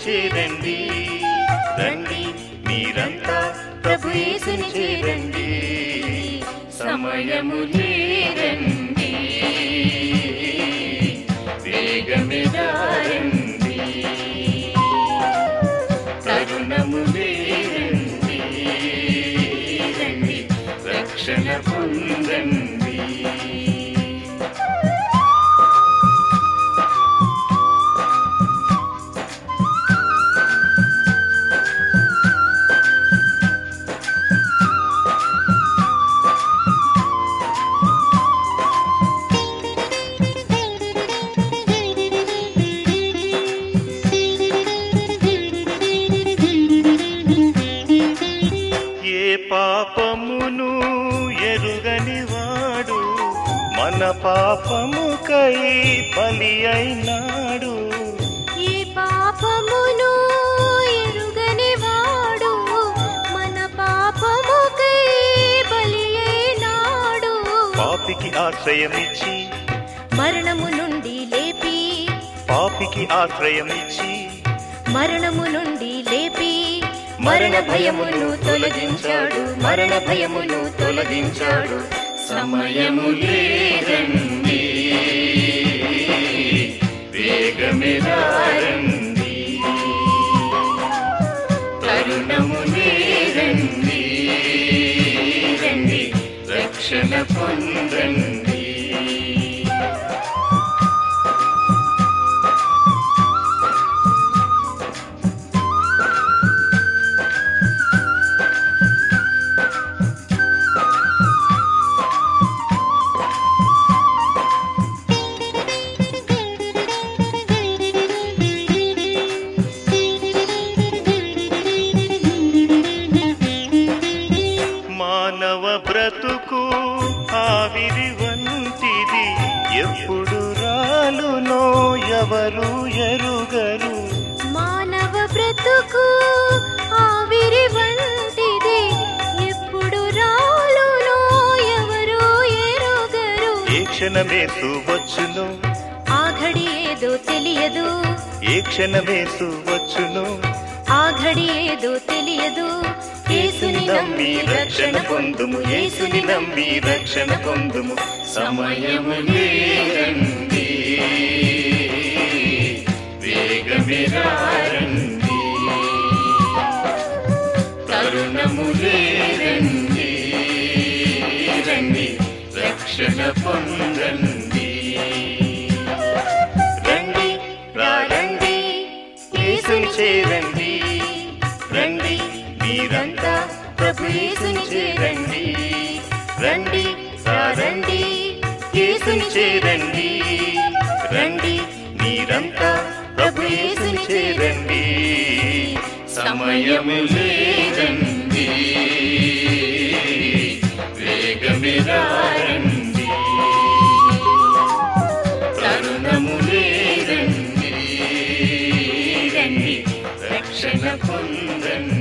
చేరండి రండి మీరంతా ప్రభు యేసుని చేరండి సమయము లేరండి వేగమే రండి తరుణము లేరండి రండి రక్షణ పొందండి పాపమును ఎరుగని వాడు మన పాపముకై బలి అయినాడు ఏ పాపమును ఎరుగని వాడు మన పాపముకై బలి అయినాడు పాపికి ఆశ్రయమిచ్చి మరణము నుండి లేపి పాపికి ఆశ్రయమిచ్చి మరణము నుండి లేపి మరణ భయమును తొలగించాడు మరణ భయమును తొలగించాడు సమయము లేరండి వేగమే రండి తరుణము లేరండి రండి రక్షణ పొందండి మానవ బ్రతుకు ఆవిరి వంటిది ఎప్పుడు రాలునో ఎవరు ఎరుగరు మానవ బ్రతుకు ఆవిరి వంటిది ఎప్పుడు రాలునో ఎవరు ఎరుగరు ఏ క్షణమేసు వచ్చును ఆ ఘడి ఏదో తెలియదు ఏ క్షణమేసు వచ్చును ఆ ఘడి ఏదో తెలియదు యేసుని నమ్మి రక్షణ పొందుము యేసుని నమ్మి రక్షణ పొందుము సమయము లేరండి వేగమే రండి తరుణము లేరండి రండి రక్షణ పొందండి రండి రండి యేసుని చేరండి రండి మీరంతా ప్రభు యేసుని చేరండి రండి రండి యేసుని చేరండి రండి మీరంతా ప్రభు యేసుని చేరండి సమయము లేరండి వేగమే రండి తరుణము లేరండి రండి రక్షణ పొందండి